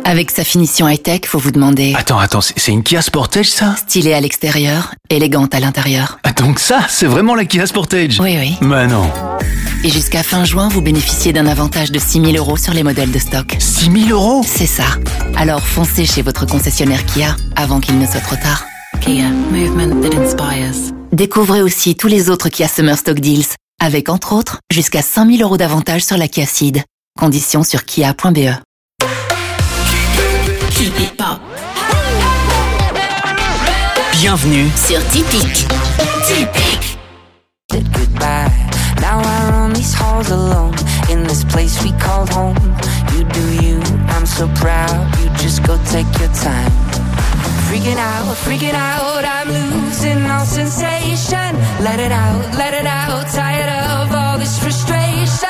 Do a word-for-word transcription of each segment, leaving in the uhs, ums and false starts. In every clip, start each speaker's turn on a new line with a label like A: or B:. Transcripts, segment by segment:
A: Avec sa finition high-tech, faut vous demander...
B: Attends, attends, c'est, c'est une Kia Sportage, ça ?
A: Stylée à l'extérieur, élégante à l'intérieur.
B: Ah, donc ça, c'est vraiment la Kia Sportage ?
A: Oui, oui.
B: Bah non.
A: Et jusqu'à fin juin, vous bénéficiez d'un avantage de six mille euros sur les modèles de stock.
B: six mille euros ?
A: C'est ça. Alors foncez chez votre concessionnaire Kia avant qu'il ne soit trop tard. Kia, movement that inspires. Découvrez aussi tous les autres Kia Summer Stock Deals, avec entre autres jusqu'à cinq mille euros d'avantage sur la Kia Ceed. Conditions sur kia point b e.
C: Keep it pop.
D: Bienvenue
C: Sur Typique. Typique.
E: Goodbye. Now I run these halls alone in this place we called home. You do you, I'm so proud. You just go take your time. Freaking out, freaking out, I'm losing all sensation. Let it out, let it out, tired of all this frustration.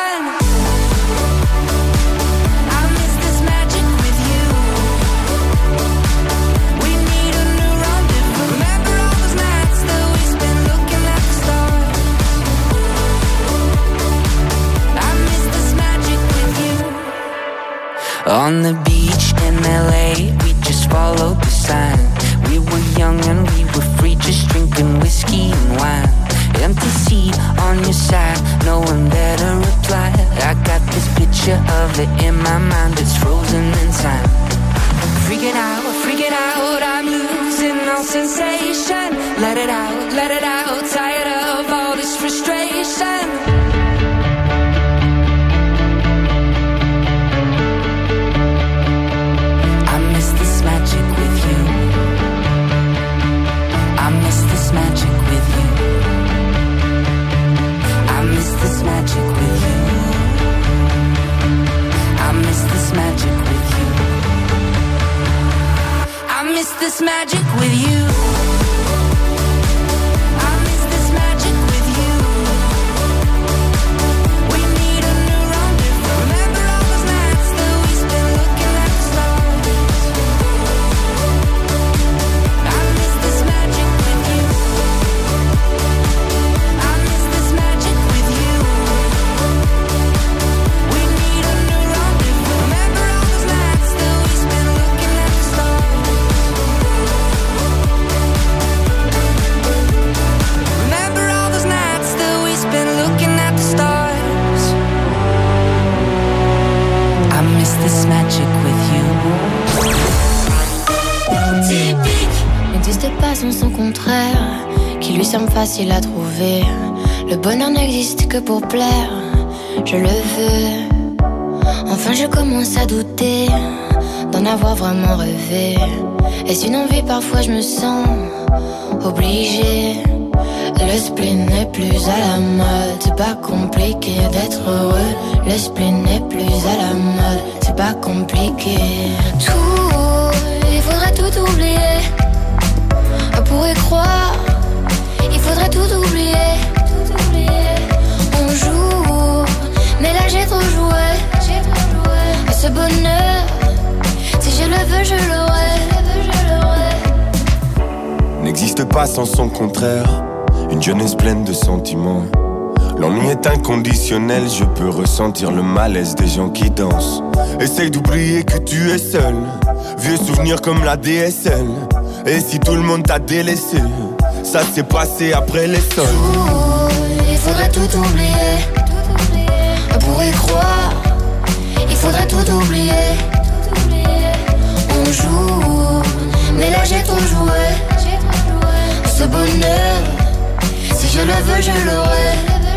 E: On the beach in L A, we just followed the sign. We were young and we were free, just drinking whiskey and wine. Empty seat on your side, no one there to reply. I got this picture of it in my mind, it's frozen in time. Freaking out, freaking out, I'm losing all sensation. Let it out, let it out, tired of all this frustration. Magic with you. I miss this magic with you. I miss this magic with you. I miss this magic with you. I miss this magic with you. We need a new rendezvous. Remember all those nights that we spent looking at the stars. I miss this magic with you. This magic with you.
F: N'existe pas sans son contraire, qui lui semble facile à trouver. Le bonheur n'existe que pour plaire, je le veux. Enfin je commence à douter d'en avoir vraiment rêvé. Est-ce une envie? Parfois je me sens obligée. Le spleen n'est plus à la mode, c'est pas compliqué d'être heureux. Le spleen n'est plus à la mode, c'est pas compliqué. Tout, il faudrait tout oublier. On pourrait croire, il faudrait tout oublier. On joue, mais là j'ai trop joué. Ce bonheur, si je le veux, je l'aurai.
G: N'existe pas sans son contraire. Une jeunesse pleine de sentiments. L'ennui est inconditionnel, je peux ressentir le malaise des gens qui dansent. Essaye d'oublier que tu es seul. Vieux souvenirs comme la D S L. Et si tout le monde t'a délaissé, ça s'est passé après les sols.
F: Il faudrait tout oublier. On pourrait croire, il faudrait tout oublier. On joue, mais là j'ai trop joué. Ce bonheur, si je le veux, je l'aurai.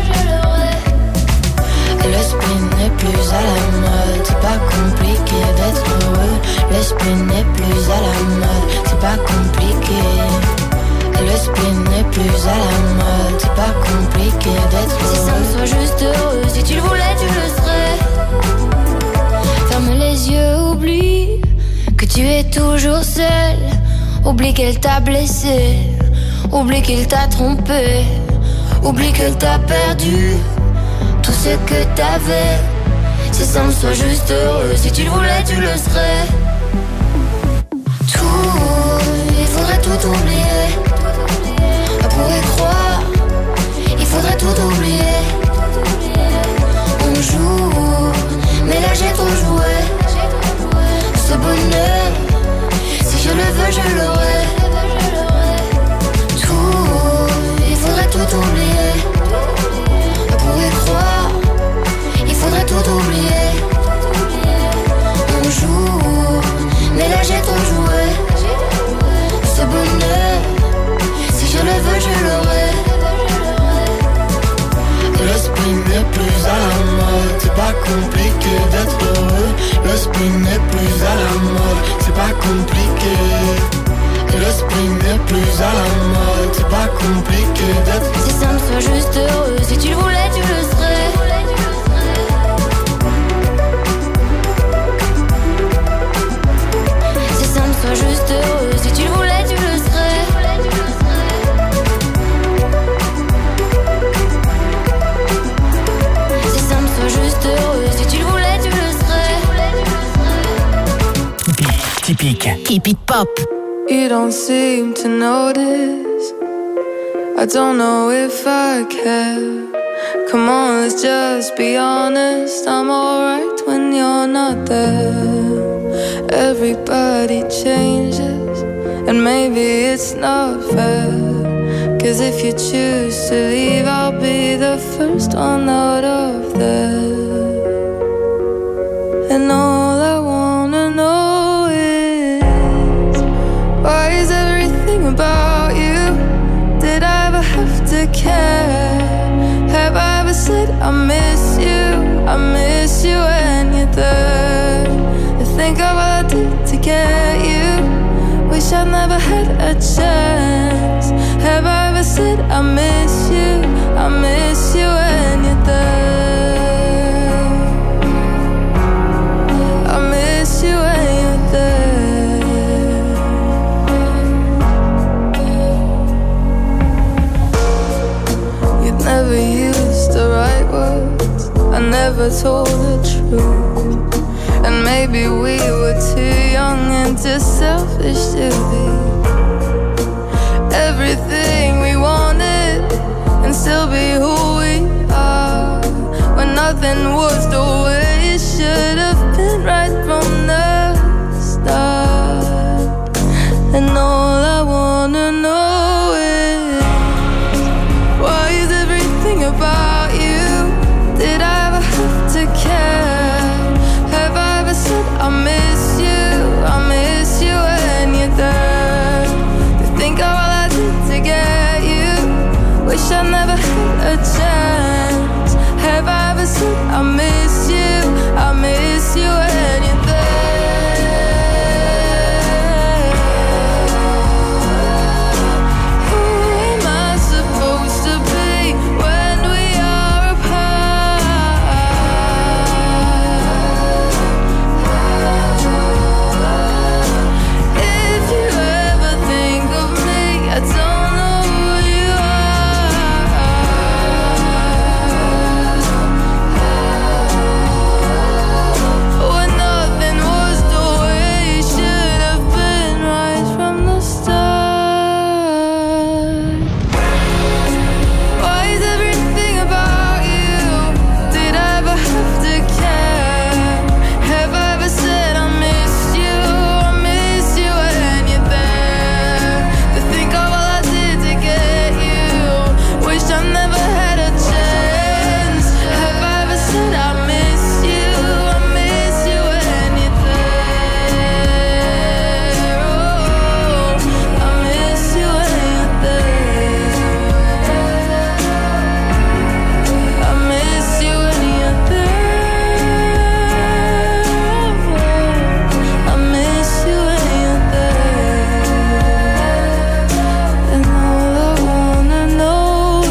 F: Le spleen n'est plus à la mode, c'est pas compliqué d'être heureux. Le spleen n'est plus à la mode, c'est pas compliqué. Le spleen n'est plus à la mode, c'est pas compliqué d'être heureux. Si ça me soit juste heureux, si tu le voulais, tu le serais. Ferme les yeux, oublie que tu es toujours seul. Oublie qu'elle t'a blessé, oublie qu'il t'a trompé, oublie qu'elle t'a perdu tout ce que t'avais. Si ça me soit juste heureux, si tu le voulais, tu le serais. Tout, il faudrait tout oublier. On pourrait croire, il faudrait tout oublier. On joue, mais là j'ai trop joué. Ce bonheur, veux, je l'aurai. Tout, il faudrait tout oublier. On pourrait croire, il faudrait tout oublier. On joue, mais là j'ai trop joué. Ce bonheur, si je le veux, je l'aurai. Le spin n'est plus à la mode, c'est pas compliqué d'être heureux. Le spin n'est plus à la mode, c'est pas compliqué. Le spin n'est plus à la mode, c'est pas compliqué d'être. C'est simple, sois juste heureux, si tu le voulais, tu le serais. C'est simple, sois juste heureux, si tu le voulais, tu le serais. C'est simple, sois juste heureux, si tu le voulais, tu le serais.
B: Typique.
A: Keep it pop.
D: You don't seem to notice. I don't know if I care. Come on, let's just be honest. I'm alright when you're not there. Everybody changes, and maybe it's not fair. Cause if you choose to leave, I'll be the first one out of there. And all I wanna know is, why is everything about you? Did I ever have to care? Have I ever said I miss you? I miss you when you're there. I think of what I did to get you. Wish I never had a chance. Have I ever said I miss you? I miss you when you're there. I miss you when you're there. You'd never used the right words, I never told the truth. And maybe we were too young and too selfish to be everything we wanted and still be who we are. When nothing was the way it should have been right from the start. And all I wanna know is, why is everything about you? Did I ever have to care? Have I ever said I miss you? I miss you when you're there. To think of all I did to get you. Wish I never had a chance. Have I ever said I miss you? I miss you when you're there. Who am I supposed to be when we are apart? If you ever think of me, I don't know who you are. When nothing was the way it should have been right from the start. Why is everything about you? Did I ever have to care? Have I ever said I miss you? I miss you when you're there. To think of all I did to get you. Wish I never had a chance. Have I ever said I miss you? I miss you when you're there. Oh, I miss you when you're there. I miss you when you're there. I miss you when you're there. And all I wanna know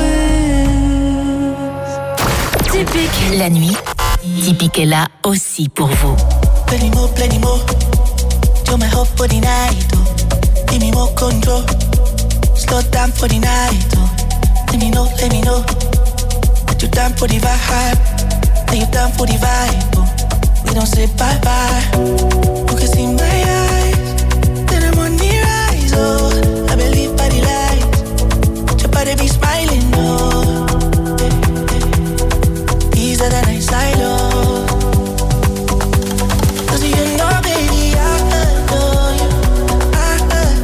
D: is,
A: Typique la nuit. Typique est là aussi pour vous.
H: Plenty more, plenty more. You're my hope for the night, oh. Give me more control. Slow down for the night, oh. Let me know, let me know that you're down for the vibe. That you're down for the vibe, oh. We don't say bye-bye. You can see my eyes, then I'm on the rise, oh. I believe by the light, your body be smiling, oh. Easier than I silo. Cause you know, baby, I adore you. I adore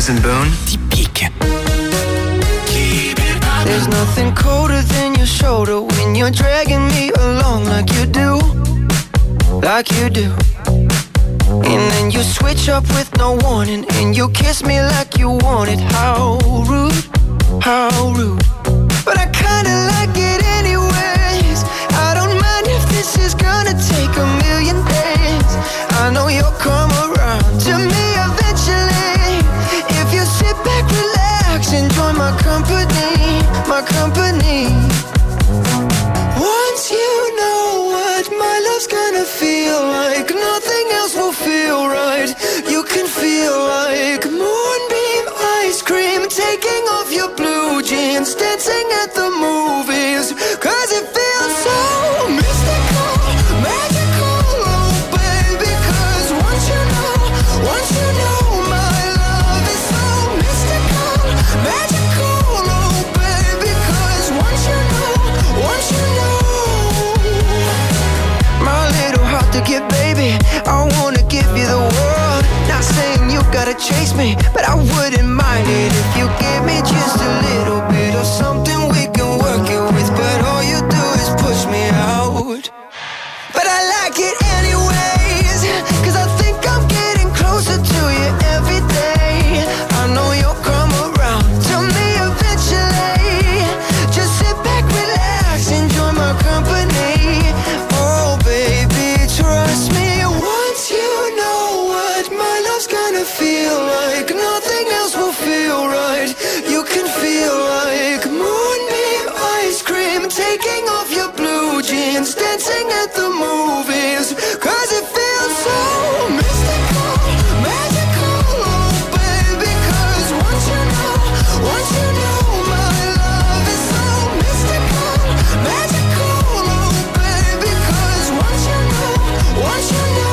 B: Jones and Bone, typique.
I: There's nothing colder than your shoulder when you're dragging me along like you do, like you do. And then you switch up with no warning, and you kiss me like you want it. How rude, how rude. But I kinda like it anyways. I don't mind if this is gonna take a million days. I know you'll come around to me eventually. If you sit back, relax, enjoy my company, my company. Once you know what my love's gonna feel like, nothing else will feel right. You can feel like moonbeam ice cream, taking off your blue jeans, dancing at the movies. Cause it feels so mystical, magical, oh baby. Cause once you know, once you know my love is so mystical, magical, oh baby. Cause once you know, once you know, my little heart to get, baby, I wanna give you the world. Not saying you gotta chase me, but I wouldn't mind it if you give me just a little bit of something we can work it with. But all you do is push me out. But I like it anyways, cause I think I'm getting closer to you every day. I know you'll come around to me eventually. Just sit back, relax, enjoy my company. Oh baby, trust me. Once you know what my love's gonna feel like, nothing else will feel right. You can feel like moonbeam ice cream, taking off your blue jeans, dancing at the movies. Cause it feels so mystical, magical, oh baby. Cause once you know, once you know my love is so mystical, magical, oh baby. Cause once you know, once you know.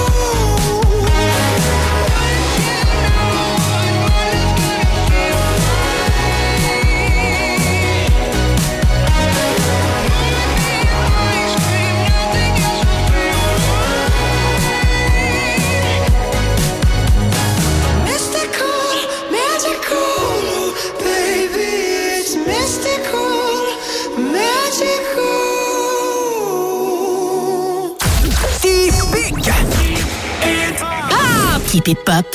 A: Typique Pop.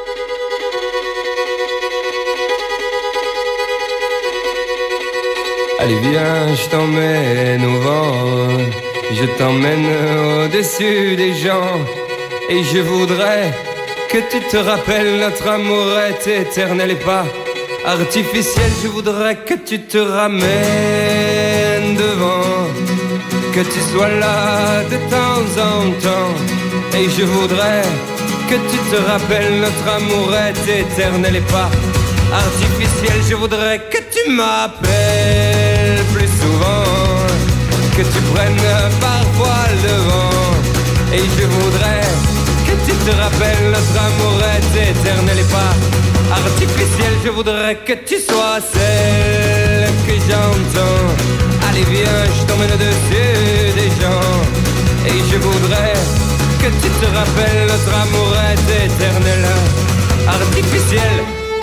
J: Allez viens, je t'emmène au vent, je t'emmène au-dessus des gens. Et je voudrais que tu te rappelles, notre amour est éternel et pas artificiel. Je voudrais que tu te ramènes devant, que tu sois là de temps en temps. Et je voudrais que tu te rappelles, notre amour est éternel et pas artificiel. Je voudrais que tu m'appelles plus souvent, que tu prennes parfois le vent. Et je voudrais que tu te rappelles, notre amour est éternel et pas artificiel. Je voudrais que tu sois celle que j'entends. Allez viens, je t'emmène au-dessus des gens. Et je voudrais que tu te rappelles, notre amour est éternel, artificiel.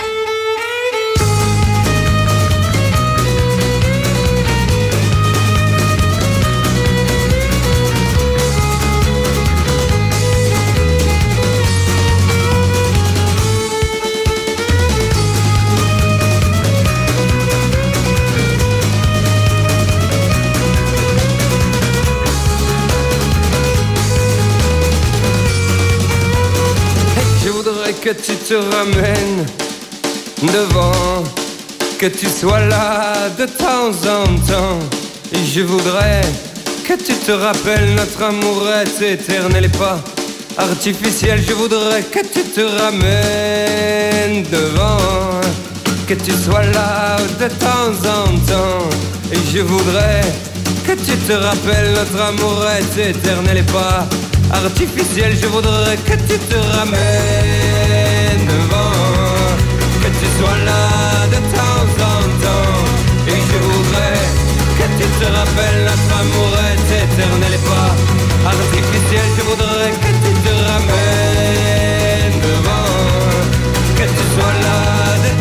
J: Que tu te ramènes devant, que tu sois là de temps en temps. Et je voudrais que tu te rappelles, notre amour est éternel et pas artificiel. Je voudrais que tu te ramènes devant, que tu sois là de temps en temps. Et je voudrais que tu te rappelles, notre amour est éternel et pas artificiel. Je voudrais que tu te ramènes devant, que tu sois là de temps en temps. Et je voudrais que tu te rappelles, notre amour est éternel et pas artificiel. Je voudrais que tu te ramènes devant, que tu sois là de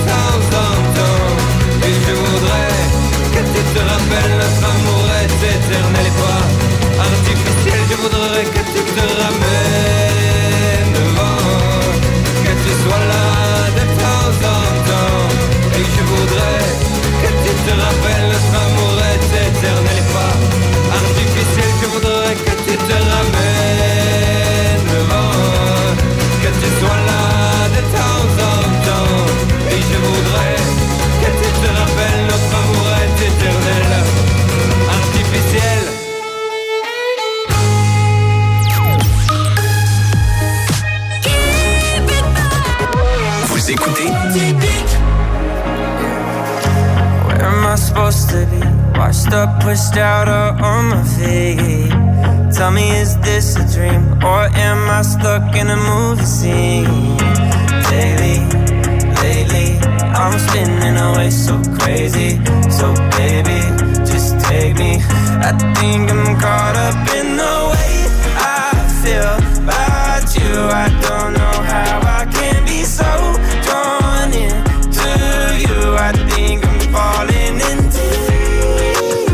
K: supposed to be? Washed up, pushed out, or on my feet? Tell me, is this a dream, or am I stuck in a movie scene? Daily, lately, I'm spinning away so crazy. So baby, just take me. I think I'm caught up in the way I feel about you. I don't know how I can be so drawn into you. I think I'm falling into you.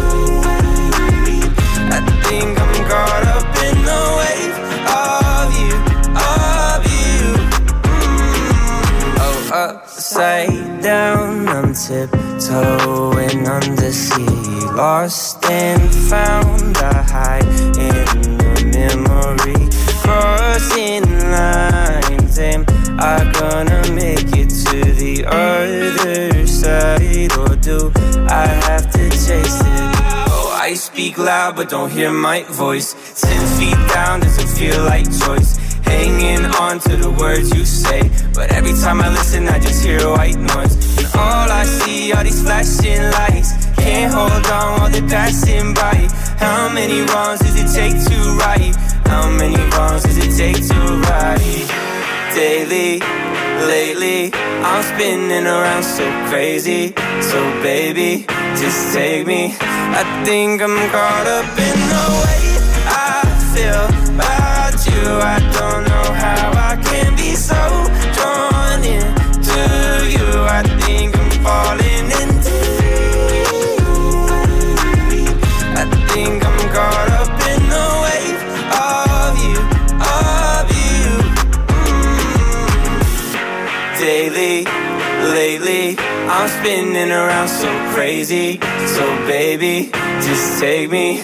K: I think I'm caught up in the wave of you, of you. Mm. Oh, upside down, I'm tiptoeing undersea. Lost and found, I hide in the memory. Crossing lines, am I gonna make it to the other side? Or do I have to chase it? Oh, I speak loud but don't hear my voice. Ten feet down doesn't feel like choice. Hanging on to the words you say, but every time I listen I just hear white noise. And all I see are these flashing lights. Can't hold on while they're passing by. How many wrongs does it take to right? How many wrongs does it take to right? Daily, lately, I'm spinning around so crazy. So baby, just take me. I think I'm caught up in the way I feel about you. I don't know how I can be so drawn into you. I think I'm falling into you. I think I'm caught up in the wave of you, of you. Mm. Daily, lately, I'm spinning around so crazy. So baby, just take me.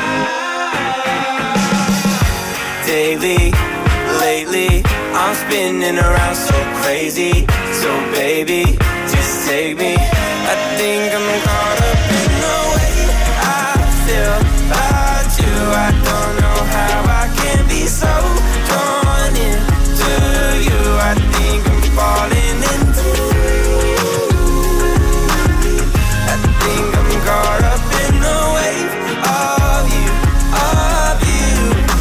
K: Daily, lately, I'm spinning around so crazy. So baby, just take me. I think I'm caught up in the way I feel about you. I don't know how I can be so drawn into you. I think I'm falling into you. I think I'm caught up in the wave of you, of you.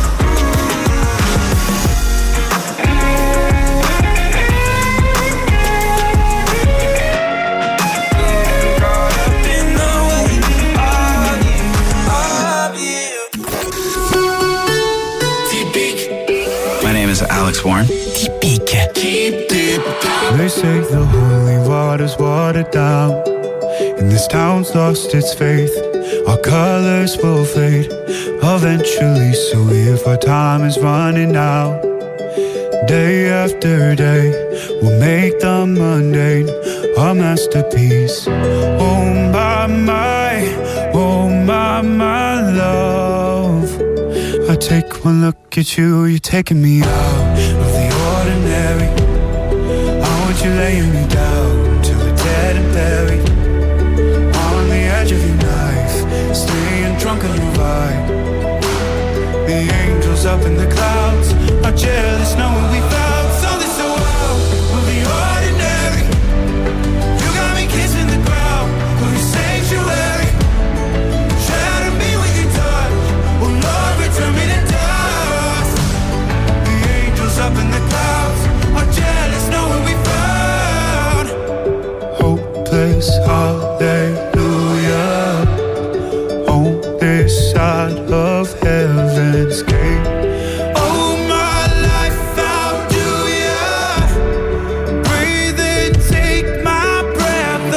L: Alex Warren.
M: Typique. They say the holy water's watered down, and this town's lost its faith. Our colors will fade eventually, so if our time is running out, day after day, we'll make the mundane our masterpiece. Oh my, my, oh my, my love, I take one look at you, you're taking me out of the ordinary. I want you laying me down till we're dead and buried, on the edge of your knife, staying drunk on your vibe. The angels up in the clouds are jealous knowing we found something so wild of the ordinary. You got me kissing the ground of your sanctuary. Shatter me with your touch, oh Lord, return me to dust. The angels up in the clouds are jealous knowing we found hopeless hallelujah on this side of heaven's gate. Oh my life, how do ya breathe and take my breath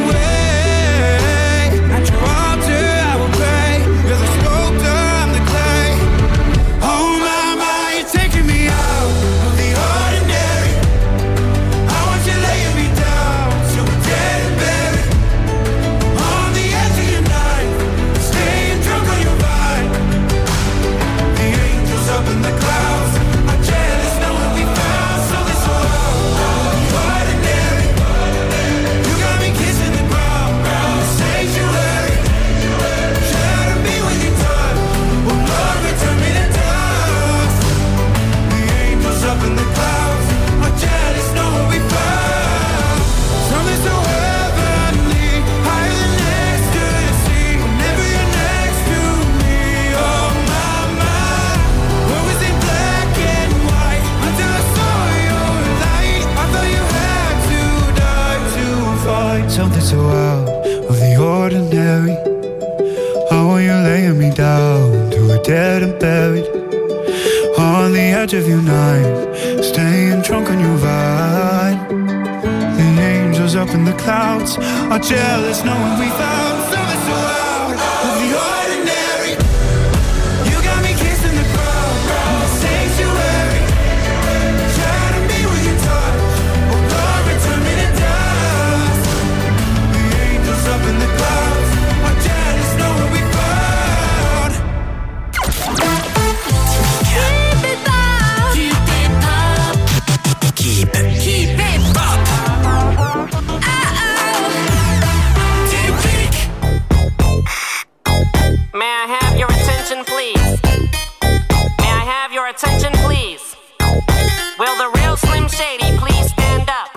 M: away? At your altar I will pray, you're the sculptor, I'm the clay. Oh my, my, you're taking me out of the ordinary. I want you laying me down till we're dead and buried, are jealous knowing we found something so out of the ordinary. You got me kissing the ground, the sanctuary, trying to be with your touch, oh Lord, return me to dust. The angels up in the clouds are jealous knowing we found.
C: Keep it up. Keep it up.
L: Keep it.
C: Keep it up.
N: May I have your attention, please? May I have your attention, please? Will the real Slim Shady please stand up?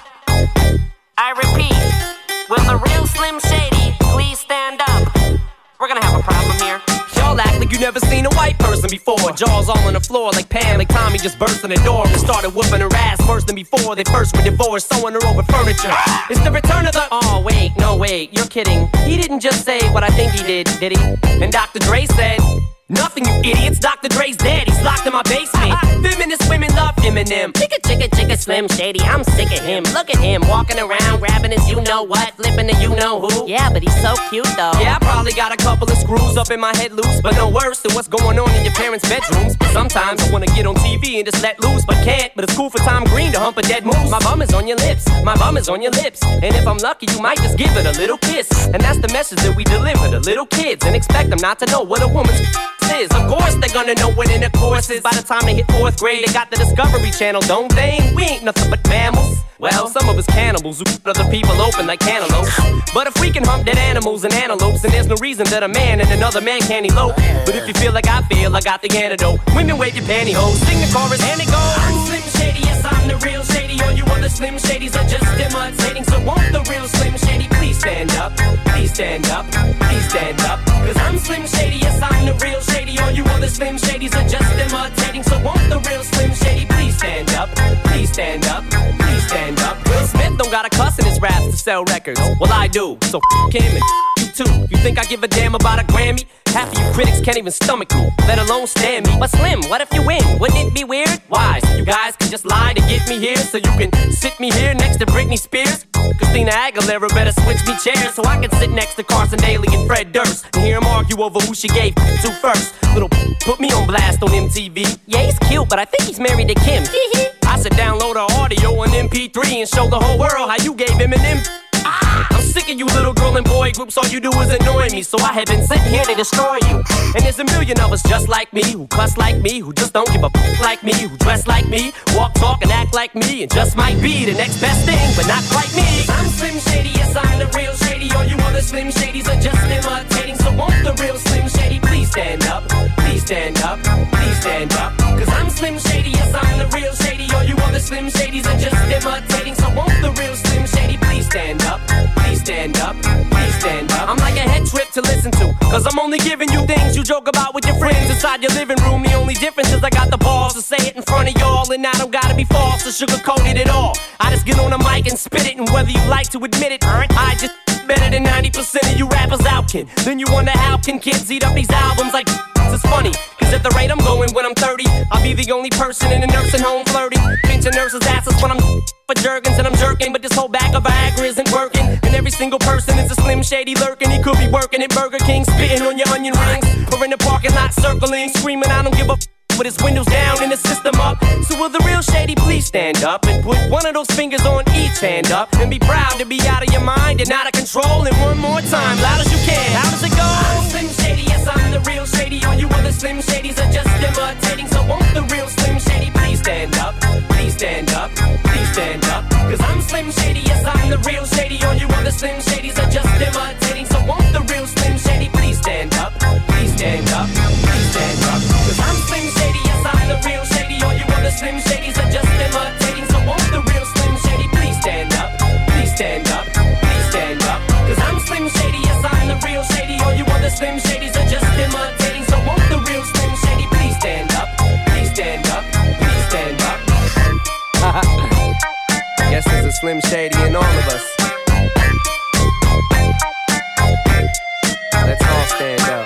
N: I repeat, will the real Slim Shady please stand up? We're gonna have a problem here.
L: Y'all act like you never seen a white person before. Jaws all on the floor like Pam, like Tommy just burst in the door and started whooping her ass worse than before. They first were divorced, sewing her over furniture. It's the return of the... Oh, wait, no, wait, you're kidding. He didn't just say what I think he did, did he? And Doctor Dre said... Nothing, you idiots. Doctor Dre's dead. He's locked in my basement. Feminist women love Eminem. Chicka, chicka, chicka, Slim Shady. I'm sick of him. Look at him walking around, grabbing his you-know-what, flipping the you-know-who. Yeah, but he's so cute, though. Yeah, I probably got a couple of screws up in my head loose, but no worse than what's going on in your parents' bedrooms. Sometimes I wanna get on T V and just let loose, but can't. But it's cool for Tom Green to hump a dead moose. My bum is on your lips. My bum is on your lips. And if I'm lucky, you might just give it a little kiss. And that's the message that we deliver to little kids and expect them not to know what a woman's is. Of course they're gonna know what intercourse is. By the time they hit fourth grade, they got the Discovery Channel, don't they? We ain't nothing but mammals. Well, some of us cannibals who cut other people open like cantaloupes. But if we can hump dead animals and antelopes, then there's no reason that a man and another man can't elope. But if you feel like I feel, I got the antidote. Women wave your pantyhose, sing the chorus and it goes. I'm Slim Shady, yes I'm the real Shady. All you other Slim Shadys are just imitating. So won't the real Slim Shady please stand up? Please stand up, please stand up. Cause I'm Slim Shady, yes I'm the real Shady. All you other Slim Shadys are just imitating. So won't the real Slim Shady please stand up? Please stand up, please stand up. Will Smith don't got a cuss in his raps to sell records. Well I do, so f*** him and f*** you too. You think I give a damn about a Grammy? Half of you critics can't even stomach me, let alone stand me. But Slim, what if you win? Wouldn't it be weird? Why? So you guys can just lie to get me here, so you can sit me here next to Britney Spears? Christina Aguilera better switch me chairs so I can sit next to Carson Daly and Fred Durst and hear them argue over who she gave to first. Little put me on blast on M T V. Yeah, he's cute, but I think he's married to Kim. I should download her audio on M P three and show the whole world how you gave him an M. I'm sick of you little girl and boy groups, all you do is annoy me. So I have been sitting here to destroy you. And there's a million of us just like me, who cuss like me, who just don't give a f*** like me, who dress like me, walk, talk, and act like me, and just might be the next best thing, but not quite me. I'm Slim Shady, yes I'm the real Shady. All you other Slim Shadys are just imitating. So won't the real Slim Shady please stand up? Please stand up, please stand up. Cause I'm Slim Shady, yes I'm the real Shady. All you other Slim Shadys are just imitating. So won't the real Slim Shady please stand up? Please stand up, please stand up. I'm like a head trip to listen to, cause I'm only giving you things you joke about with your friends inside your living room. The only difference is I got the balls to say it in front of y'all, and I don't gotta be false or sugarcoat it at all. I just get on the mic and spit it, and whether you like to admit it, I just better than ninety percent of you rappers out, kid. Then you wonder how can kids eat up these albums like it's funny. Cause at the rate I'm going when I'm thirty, I'll be the only person in a nursing home flirting, pinching nurses' asses when I'm for Jergens and I'm jerking. But this whole bag of Viagra isn't working, and every single person is a Slim Shady lurking. He could be working at Burger King, spitting on your onion rings, or in the parking lot circling, screaming I don't give a f*** with his windows down and the system up. So will the real Shady please stand up and put one of those fingers on each hand up and be proud to be out of your mind and out of control. And one more time, loud as you can. How does it go? I'm Slim Shady, yes I'm the real Shady. All you other Slim Shadys are just imitating. So won't the real Slim Shady please stand up? Please stand up, please stand up. Cause I'm Slim Shady, yes I'm the real Shady. All you other Slim Shadys are just imitating. So won't the real Slim Shady please stand up? Please stand up, please stand up. Cause I'm Slim Shady, yes I'm the real Shady. All you other Slim Shadys are just imitating. So won't the real Slim Shady please stand up? Please stand up, please stand up. Cause I'm Slim Shady, yes I'm the real Shady. All you other Slim Shadys are just imitating. So won't the real Slim Shady please stand up? Please stand up, please stand up. Guess there's a Slim Shady in all of us. Let's all stand up.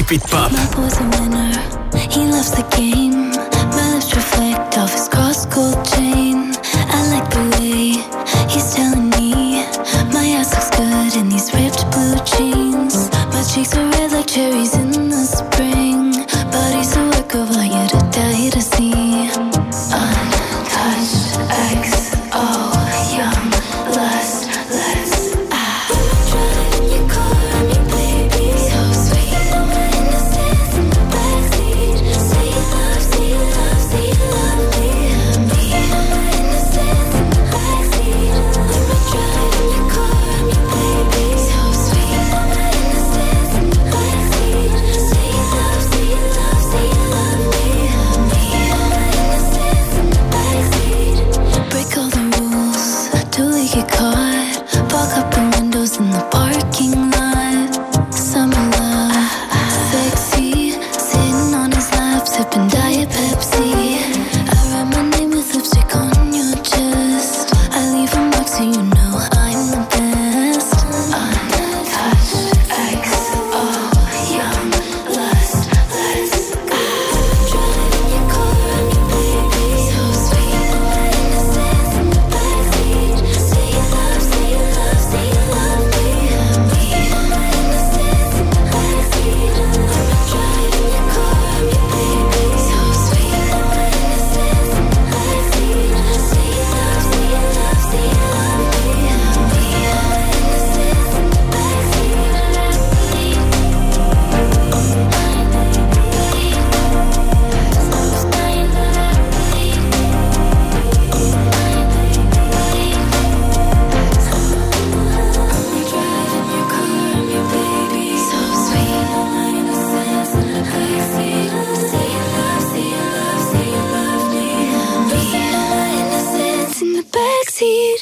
B: Keep It Pop.
O: My boy's a winner, he loves the game. My lips reflect off his cross gold chain. I like the way he's telling me my ass looks good in these ripped blue jeans. My cheeks are red like cherries in the spring. Body's a work of art, you'd die to see. Untouched, X O, young, lust, let's ah. Drive in your car, I'm your baby. So sweet, innocence in the backseat. Say you love, say you love, say you love me. Me, innocence in the backseat. I'ma drive in your car, I'm your baby. So sweet, innocence in the backseat. Say you love, say you love, say you love me. Me, innocence in the backseat. Break all the rules, do we get caught? Fog up the windows in the parking lot. Summer love, sexy. Sitting on his lap, sipping Diet Pepsi. I write my name with lipstick on your chest. I leave a mark so you know I'm the best. Untouched, X O, young, lust, let's go. Drive in your car, I'm your baby. So sweet, innocence in the backseat. Say you love, say you love, say you love me. Me, innocence in the backseat. I'ma drive in your car, I'm your baby. So sweet, innocence in the backseat. Say you love, say you love, say you love me. Me, innocence in the backseat.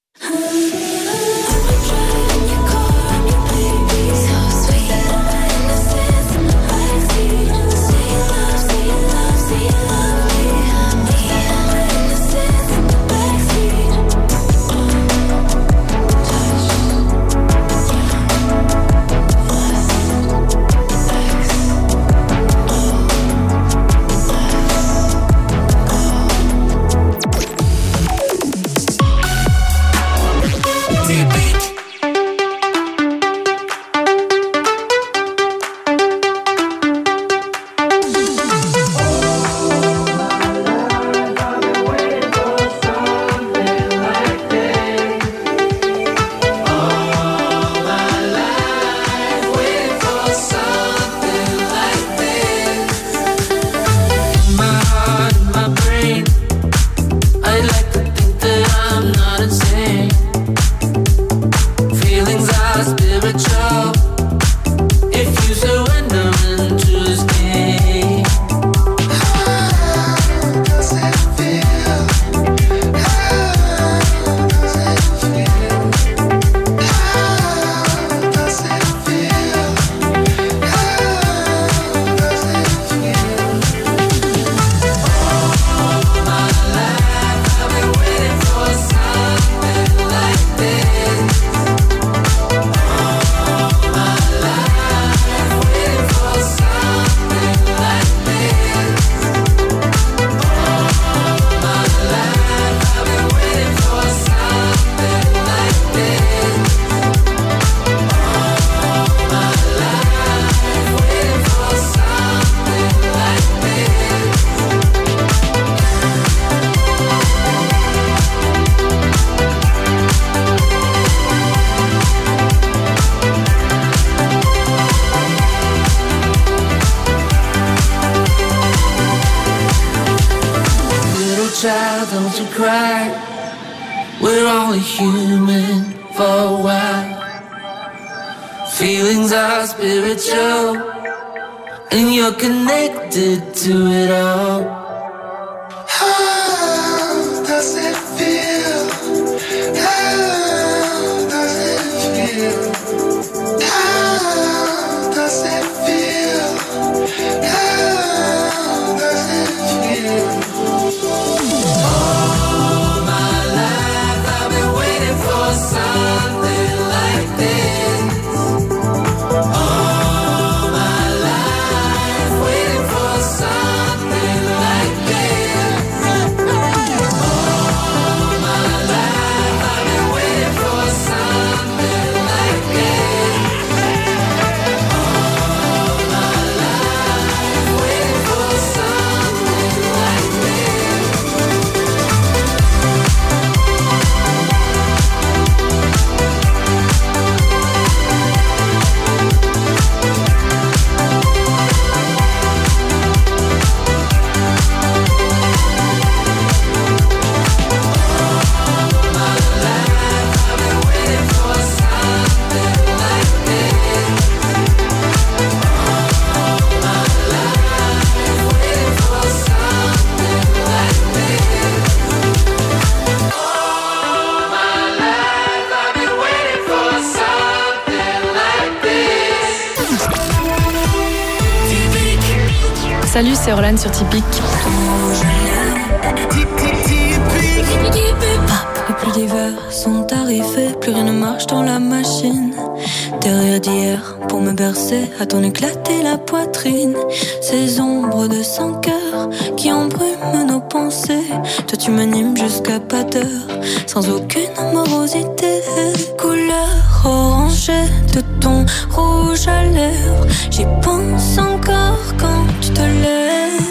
P: Child, don't you cry. We're only human for a while. Feelings are spiritual, and you're connected to it all.
I: How does it feel? How does it feel? How does it feel? How does it feel?
P: All my life I've been waiting for something like this. All my life
Q: Salut, c'est Orlane sur Typique.
D: Les pluies d'hiver sont arrivées, plus rien ne marche dans la machine. Derrière d'hier, pour me bercer, à t'en éclater la poitrine. Ces ombres de sang cœur qui embrument nos pensées. Toi tu m'animes jusqu'à pas d'heure, sans aucune morosité. Couleur orangée de ton rouge à lèvres, j'y pense encore quand tu te lèves.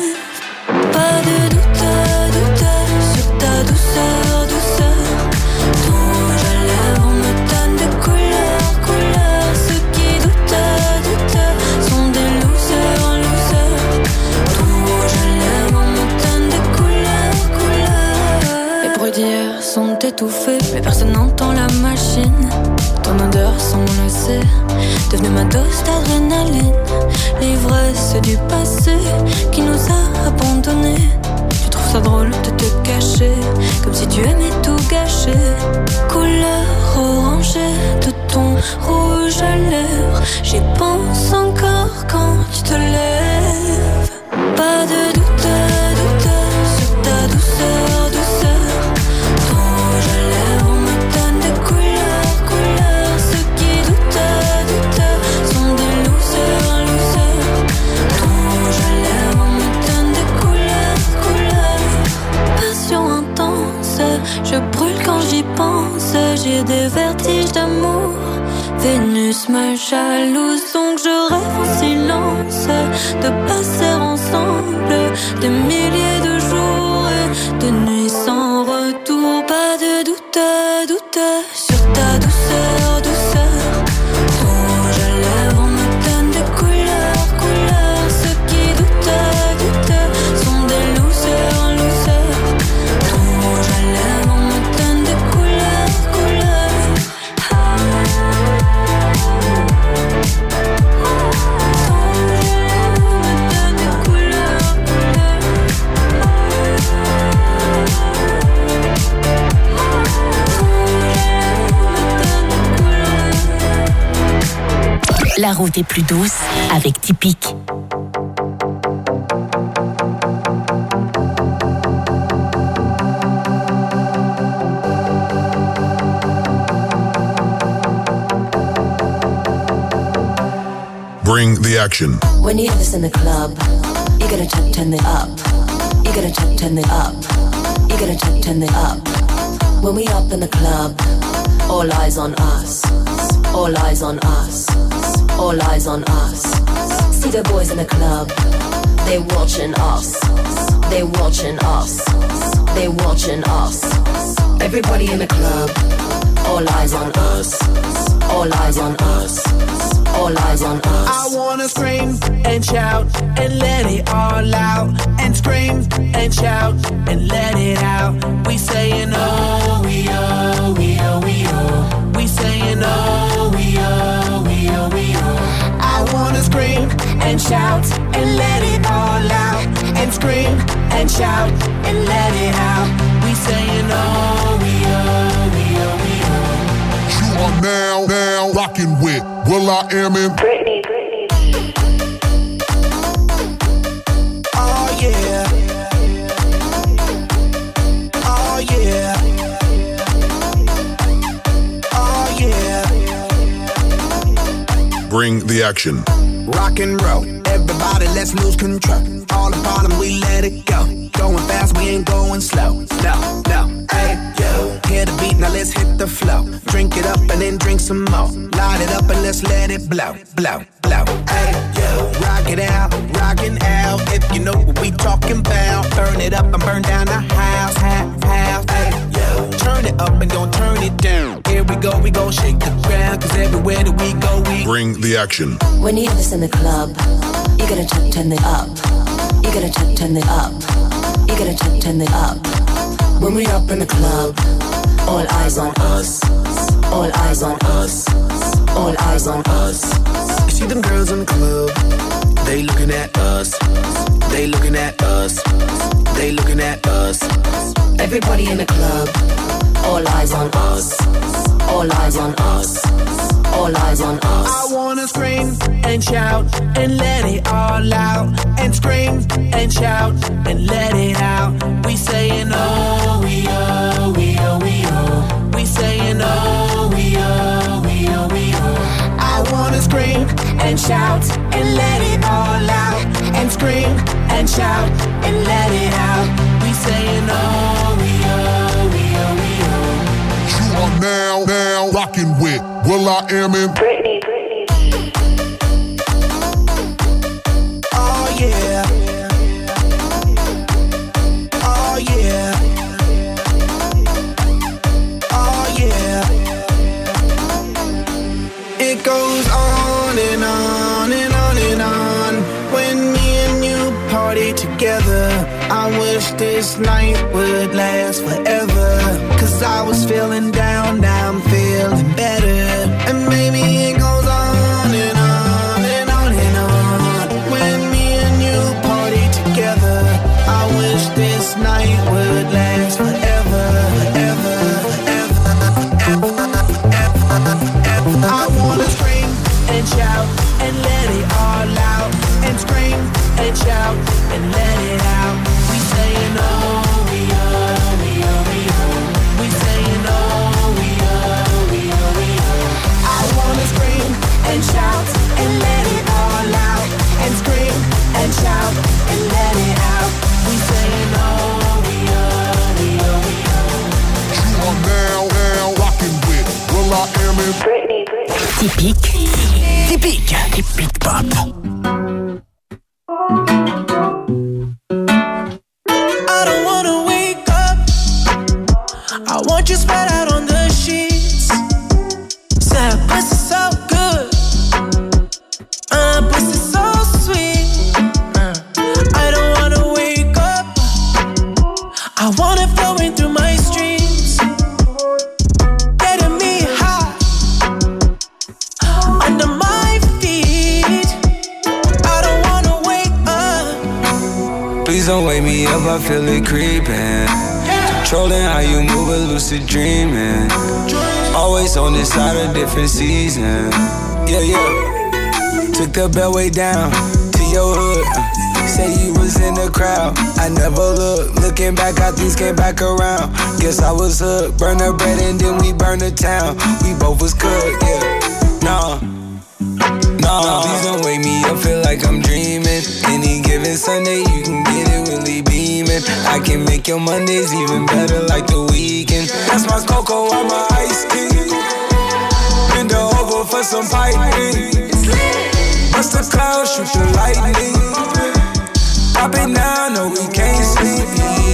D: Pas de doute, doute sur ta douceur, douceur. Ton rouge à lèvres me donne des couleurs, couleurs. Ceux qui doutent, doutent sont des losers, losers. Ton rouge à lèvres me donne des couleurs, couleurs. Les bruits d'hier sont étouffés, mais personne n'entend la machine. Ton odeur sans le sait, devenue ma dose d'adrénaline. L'ivresse du passé qui nous a abandonnés. Tu trouves ça drôle de te cacher, comme si tu aimais tout gâcher. Couleur orangée de ton rouge à lèvres, j'y pense encore quand tu te lèves. Pas de doute, doute sur ta douceur, douceur. Ton rouge à lèvres me donne des couleurs, couleurs. Ceux qui doutent, doutent sont des losers, losers. Ton rouge à lèvres me donne des couleurs, couleurs. Passion intense, je brûle quand j'y pense. J'ai des vertiges d'amour. Vénus me jalouse, donc je rêve en silence de passer ensemble des milliers de jours et de nuits sans retour. Pas de doute, doute sur ta douceur, douceur. Ton rouge à lèvres me donne des couleurs, couleurs. Ceux qui doutent, doutent sont des losers, losers. Ton rouge à lèvres me donne des couleurs, couleurs.
A: La route est plus douce avec Typique.
R: Bring the action.
S: When you hear this in the club, you gotta turn, turn it up. You gotta turn, turn it up. You gotta turn, turn it up. When we up in the club, all eyes on us. All eyes on us. All eyes on us. See the boys in the club, they watching us. They watching us. They watching us. Everybody in the club, all eyes on us. All eyes on us. All eyes on us.
T: I wanna scream and shout and let it all out. And scream and shout and let it out. We saying oh, we oh, we oh, we oh. We saying oh, we oh, we oh, we oh. I wanna scream and shout and let it all out. And scream and shout and let it out. We saying oh, we oh, we oh, we oh.
R: You are now, now rocking with Will I Am in
T: Britney, Britney. Oh yeah. Oh yeah. Oh yeah.
R: Bring the action.
T: Rock and roll, everybody let's lose control. All the bottom we let it go. Going fast, we ain't going slow. No, no, hey, yo. Hear the beat, now let's hit the flow. Drink it up and then drink some more. Light it up and let's let it blow, blow, blow. Hey, yo. Rock it out, rockin' out. If you know what we talking about. Burn it up and burn down the house, house, house. Hey, yo. Turn it up and don't turn it down. Here we go, we gon' shake the ground. Cause everywhere that we go, we
R: bring the action.
S: When you hear this in the club, you gotta turn, turn it up. You gotta turn, turn it up. You gotta turn, turn it up. When we up in the club, all eyes on us. All eyes on us. All eyes on us.
T: You see them girls in the club, they looking at us. They looking at us. They looking at us.
S: Everybody in the club, all eyes on us. All eyes on us. all eyes on us.
T: I wanna scream and shout and let it all out. And scream and shout and let it out. We saying oh, we oh, we oh, we oh. We saying oh, we oh, we oh, we oh. I wanna scream and shout and let it all out. And scream and shout and let it out. We saying oh, we oh, we oh, we oh.
R: You are now, now rocking with Will I Am in
T: Britney, Britney. Oh yeah. Oh yeah. Oh yeah. It goes on and on and on and on. When me and you party together, I wish this night would last forever. Cause I was feeling down, now I'm feeling better. And maybe it goes on and on and on and on. When me and you party together, I wish this night would last forever, ever, ever, ever, ever, ever. I wanna scream and shout and let it all out. And scream and shout and let it out. We saying oh, we oh, we oh, we oh. We saying oh, we oh, we oh, we oh. I wanna scream and shout and let it all out. And scream and shout and let it out. We saying oh, we oh, we oh, we oh.
R: You are now, now rocking with Will I Am in
T: Britney, Britney.
B: Typique, typique, typique pop.
T: I don't wanna wake up. I want you spread out on the sheets. Said pussy so good. Uh, pussy so sweet. Uh, I don't wanna wake up. I want it flowing through my streams. Getting me high. Under my feet. I don't wanna wake up.
J: Please don't wake me up, I feel it creeping. Controlling how you move, a lucid dreaming. Always on this side of different season. Yeah, yeah. Took the bellway down to your hood. uh, Say you was in the crowd. I never looked. Looking back, how things came back around. Guess I was hooked. Burn the bread and then we burn the town. We both was cooked, yeah. Nah. Nah, please don't wake me up, feel like I'm dreaming. Any given Sunday, you can get it really beaming. I can make your Mondays even better like the weekend. That's my cocoa, I'm my iced tea. Bend her over for some piping. Bust the clouds, shoot the lightning. Pop it now, no we can't sleep.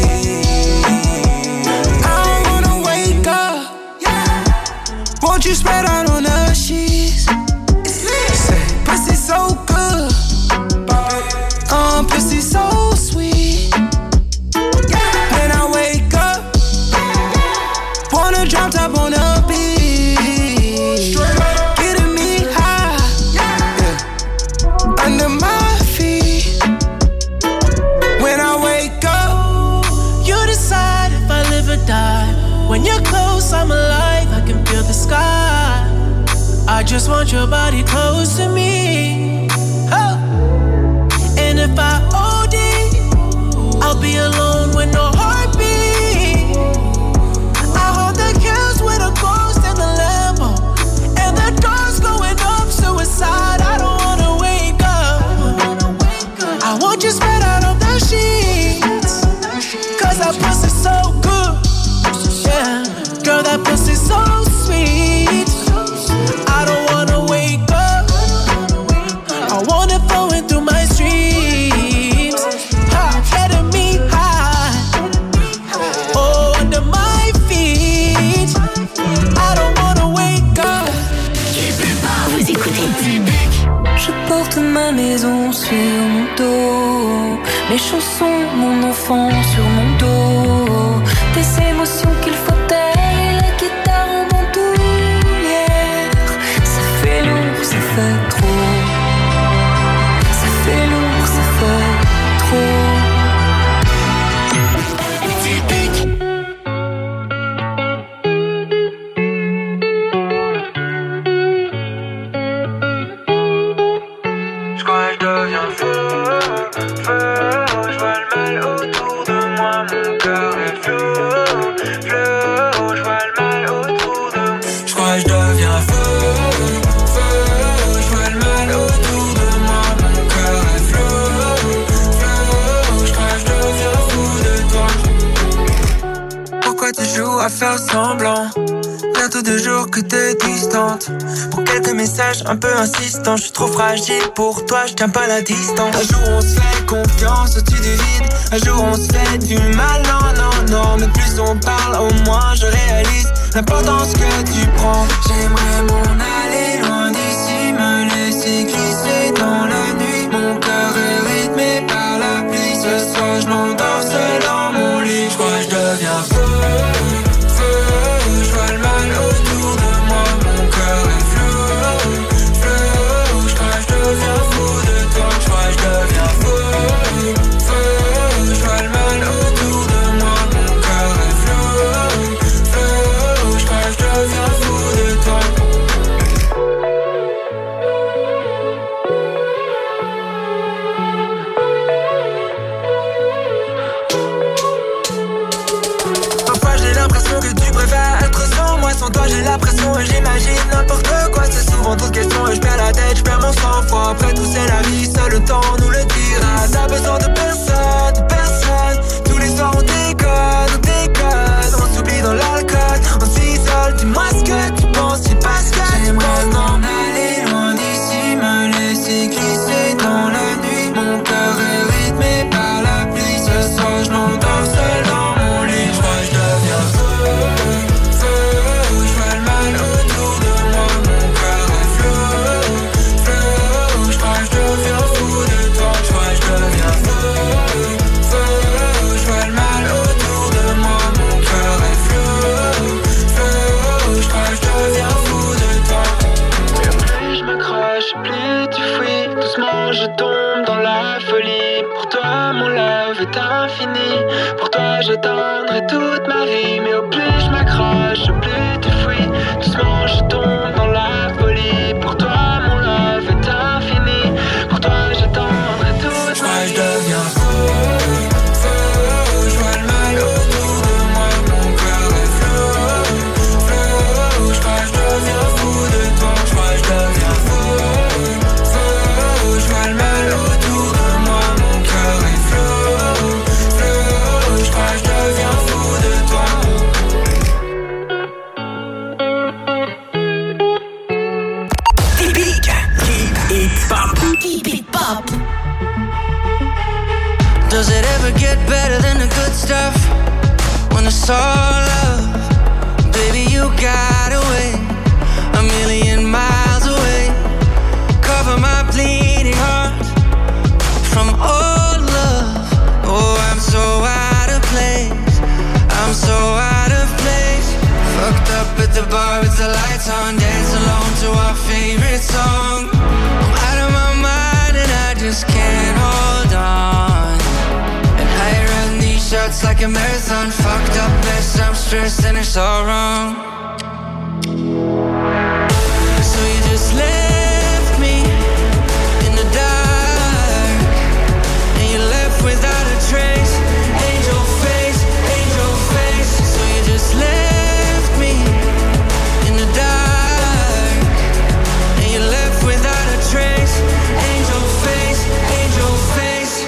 J: I don't wanna wake up. Won't you spread out on the sheets? Pussy so good, um, pussy so sweet. When I wake up, wanna drop top on the beach, getting me high, yeah. Under my feet. When I wake up, you decide if I live or die. When you're close, I'm alive. I can feel the sky. I just want your body close to me. Oh. And if I O D, I'll be alone with no heartbeat. I hold the kills with a ghost in the Lambo. And the door's going up, suicide. I don't wanna wake up. I want you spread out on the sheets. Cause that pussy's so good. Yeah, girl, that pussy's so sweet. I don't wanna wake up. I want it flowing through my streams. Ha, getting me high. Oh, under my feet. I don't wanna wake up.
A: Vous écoutez
D: Je porte ma maison sur mon dos, mes chansons, mon enfant sur mon dos, des émotions qu'il faut taire et la guitare en bandoulière. Ça fait lourd, ça fait trop. Ça fait lourd, ça fait trop.
K: à faire semblant. Bientôt deux jours que t'es distante. Pour quelques messages un peu insistants. Je suis trop fragile pour toi, je tiens pas la distance. Un jour on se fait confiance au-dessus du vide. Un jour on se fait du mal, non, non, non. Mais plus on parle, au moins je réalise l'importance que tu prends. J'aimerais m'en aller loin d'ici, me laisser glisser dans la nuit. Mon cœur est rythmé par la pluie. Ce soir je m'endors seul dans mon lit. Je crois que je deviens fou. Sans toi j'ai la pression et j'imagine n'importe quoi. C'est souvent trop de questions et je perds la tête, je perds mon sang-froid. Après tout c'est la vie, seul le temps nous le dira. T'as besoin de personne, de personne. Tous les soirs on déconne, on déconne. On s'oublie dans l'alcool, on s'isole. Dis-moi ce que tu penses, c'est pas ce que j'aimerais m'en aller loin d'ici, me laisser glisser dans la nuit. Mon cœur est rythmé par la pluie. Ce soir je m'endors seul dans mon lit. Je crois que je deviens fou. Je tombe dans la folie. Pour toi mon love est infini. Pour toi j'attendrai toute ma vie. Mais au plus je m'accroche, au plus tu fuis. Doucement je tombe dans la folie. Pour toi mon love est infini. Pour toi j'attendrai toute ma vie. Je deviens fou.
H: Does it ever get better than the good stuff? When it's all love, baby you got away, a million miles away. Cover my bleeding heart from all love. Oh, I'm so out of place, I'm so out of place. Fucked up at the bar with the lights on, dance alone to our favorite song. I'm out of my mind and I just can't hold on. Shots like a marathon, fucked up mess, I'm stressed and it's all wrong. So you just left me in the dark, and you left without a trace. Angel face, angel face. So you just left me in the dark, and you left without a trace. Angel face, angel face.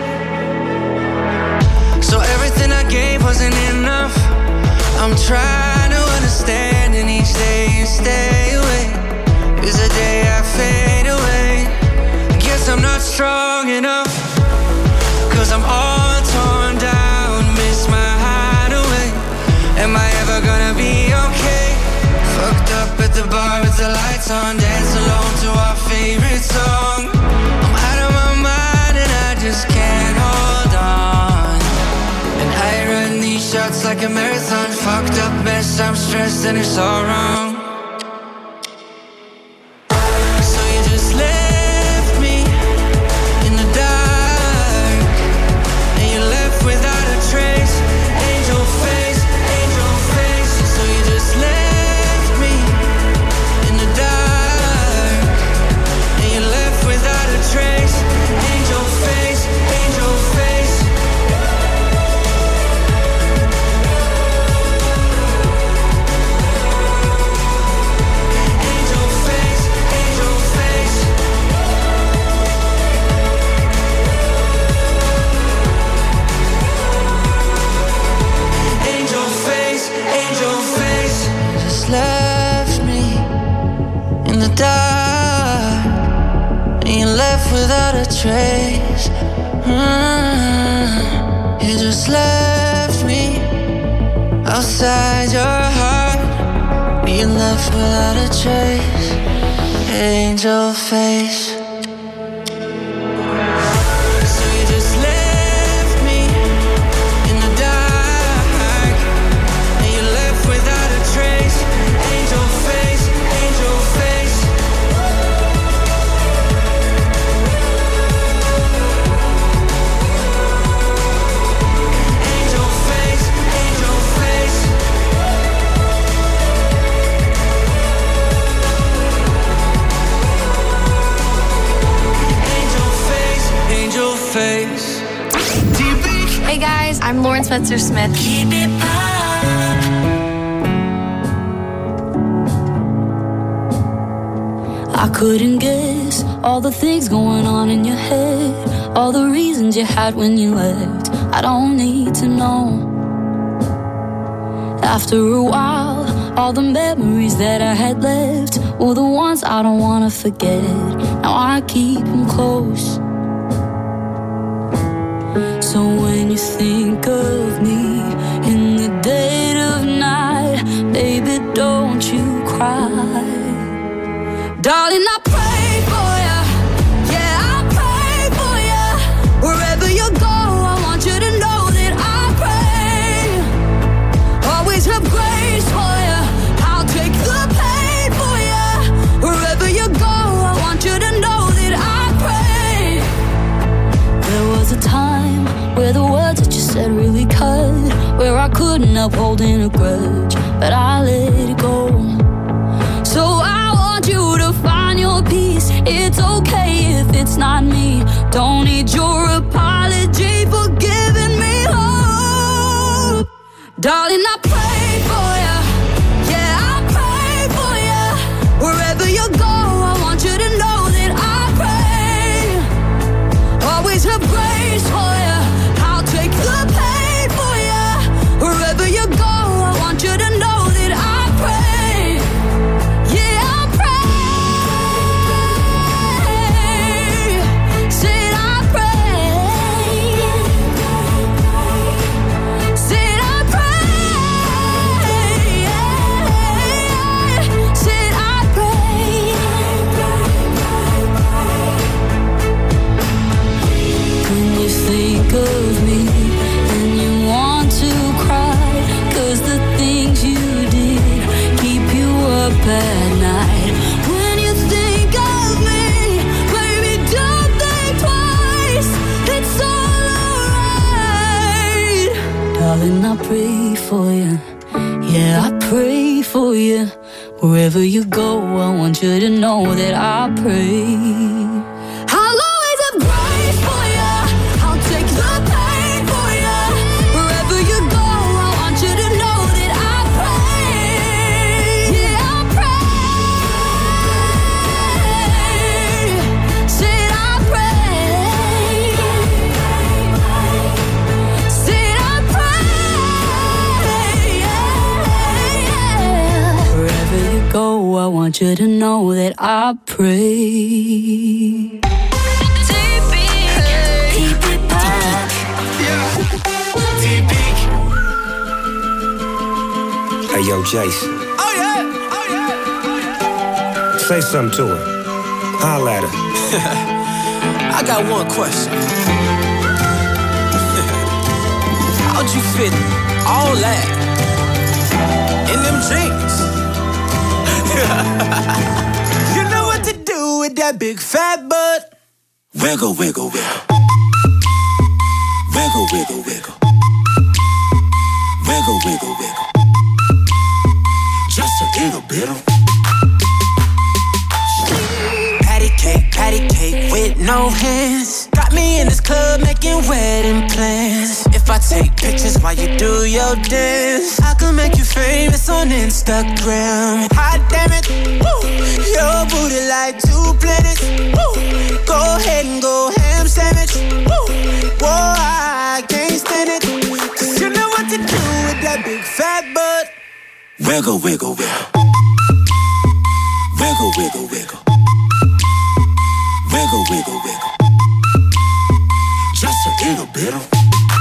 H: So everything I gave wasn't enough. I'm trying to understand, and each day you stay away is a day I fade away. Guess I'm not strong enough, cause I'm all torn down, miss my hideaway. Am I ever gonna be okay? Fucked up at the bar with the lights on, dance alone to our favorite song. I'm out of my mind and I just can't hold on. I run these shots like a marathon, fucked up mess, I'm stressed and it's all wrong. So you just left me in the dark, and you left without a trace. Angel face, angel face. So you just left me in the dark, and you left without a trace. Angel face, angel face.
D: the dark, and you're left without a trace. Mm, you just left me outside your heart, being left without a trace. Angel face.
Q: Hey guys, I'm Lauren Spencer Smith. Keep it
U: I couldn't guess all the things going on in your head, all the reasons you had when you left. I don't need to know. After a while, all the memories that I had left were the ones I don't wanna forget. Now I keep them close. So when you think of me in the dead of night, baby, don't you cry. Darling, I pray for you. Yeah, I pray for you. Wherever you go, I want you to know that I pray. Always have grace for you. I'll take the pain for you. Wherever you go, I want you to know that I pray. There was a time where the words that you said really cut, where I couldn't uphold in a grudge, but I let it go. So I want you to find your peace. It's okay if it's not me. Don't need your apology for giving me hope. Darling, I pray for you. Yeah, I pray for you. Wherever you go, I want you to know that I pray. Always have grace for you. Take the pain for you. Wherever you go, I want you to know that I pray. Yeah, I pray. Said I pray. Said I pray. Said I pray. When you think of me, at night. When you think of me, baby, don't think twice. It's all alright. Darling, I pray for you. Yeah, I pray for you. Wherever you go, I want you to know that I pray. I'll always have grace for you. I'll take the pain for you. Wherever you go, I want you to know that I pray. Yeah, I pray. Said I pray. Said I pray. Wherever you go, I want you to know that I pray.
V: Hey, yo, Jason.
W: Oh, yeah. Oh, yeah.
V: Say something to her. Holla at her.
W: I got one question. How'd you fit all that in them jeans? You know what to do with that big fat butt.
B: Wiggle, wiggle, wiggle. Wiggle, wiggle, wiggle. Wiggle, wiggle, wiggle. Just a little bit of
W: patty cake, patty cake with no hands. Got me in this club making wedding plans. If I take pictures while you do your dance, I can make you famous on Instagram. Hot damn it, woo. Your booty like two planets, woo. Go ahead and go ham sandwich, woo. Whoa, I can't stand it, 'cause you know what to do with that big fat butt.
B: Wiggle, wiggle, wiggle. Wiggle, wiggle, wiggle. Wiggle, wiggle, wiggle. Just a little bit of.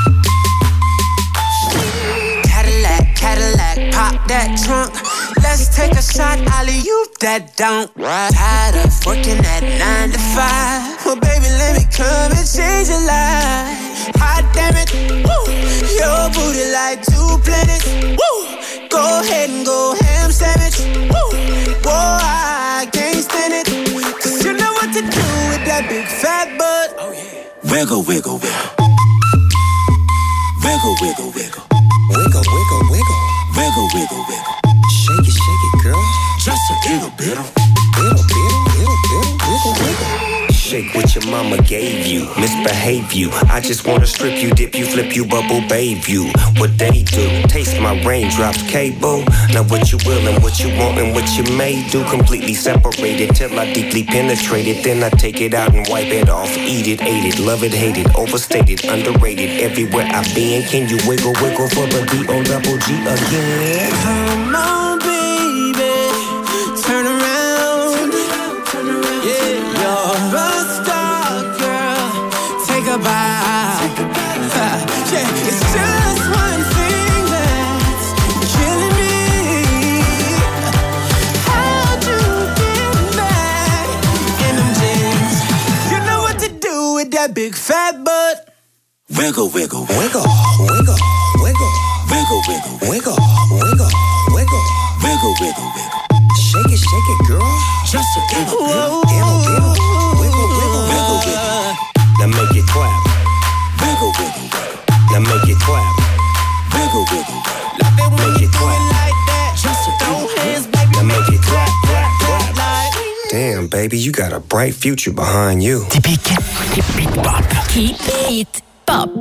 W: Cadillac, Cadillac, pop that trunk. Let's take a shot, alley, you that don't. Tired of working at nine to five. Well, baby, let me come and change your life. Hot damn it, woo. Your booty like two planets, woo. Go ahead and go ham sandwich, woo. Whoa, I can't stand it, cause you know what to do with that big fat butt. Oh, yeah.
B: Wiggle, wiggle, wiggle. Wiggle, wiggle, wiggle.
V: Wiggle, wiggle, wiggle.
B: Wiggle, wiggle, wiggle.
V: Shake it, shake it, girl.
B: Just a little bit of.
V: Little bit, little bit, wiggle, wiggle. Shake what your mama gave you, misbehave you. I just wanna strip you, dip you, flip you, bubble bathe you. What they do, taste my raindrops, cable. Now what you will and what you want and what you may do. Completely separated till I deeply penetrate it. Then I take it out and wipe it off. Eat it, ate it, love it, hate it. Overstated, underrated, everywhere I've been. Can you wiggle, wiggle for the D O double G again?
W: Come on, baby, turn around. Yeah, you're a star, girl. Take a bow. Yeah, it's just one thing that's killing me. How'd you get back in them jeans? You know what to do with that big fat butt.
B: Wiggle, wiggle,
V: wiggle, wiggle, wiggle,
B: wiggle, wiggle,
V: wiggle, wiggle, wiggle,
B: wiggle, wiggle, wiggle.
V: Shake it, shake it, girl.
B: Just a little bit.
V: Wiggle, wiggle, wiggle, wiggle,
B: wiggle, wiggle.
V: Now make it clap.
B: Wiggle, wiggle, wiggle.
V: Now make it clap.
B: Wiggle, wiggle, wiggle.
W: Love it when
V: Make
W: you
V: it
W: do
V: clap.
W: it like that.
B: Just a
W: Throw
B: little
W: hands,
B: bit.
W: baby.
V: Now make it clap, clap, clap.
W: Like.
V: Damn, baby, you got a bright future behind you.
A: Typique. Keep it pop. Keep it pop.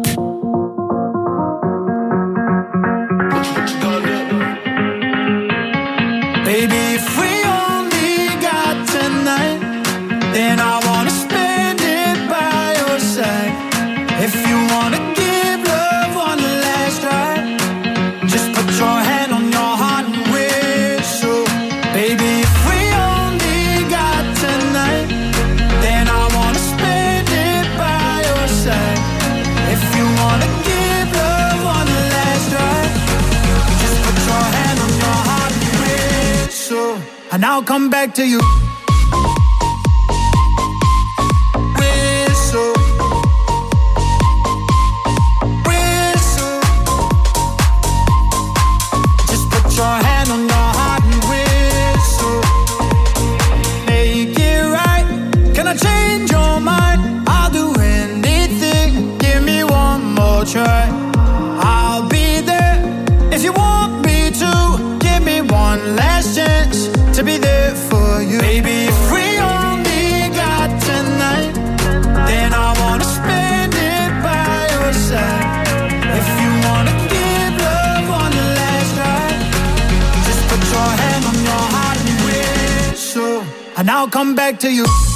I: Baby, if we only got tonight, then I wanna spend it by your side. If you wanna give love one last try, just put your hand on your heart and whistle. Baby, if we only got tonight, then I wanna spend it by your side. If you wanna give love one last try, just put your hand on your heart and whistle, and I'll come back to you. Whistle, whistle. Just put your hand on your heart and whistle. Make it right. Can I change your mind? I'll do anything. Give me one more try. I'll be there if you want me to. Give me one last chance to be there for you. Baby, if we only got tonight, then I wanna spend it by your side. If you wanna give love one last try, just put your hand on your heart and whistle, and I'll come back to you.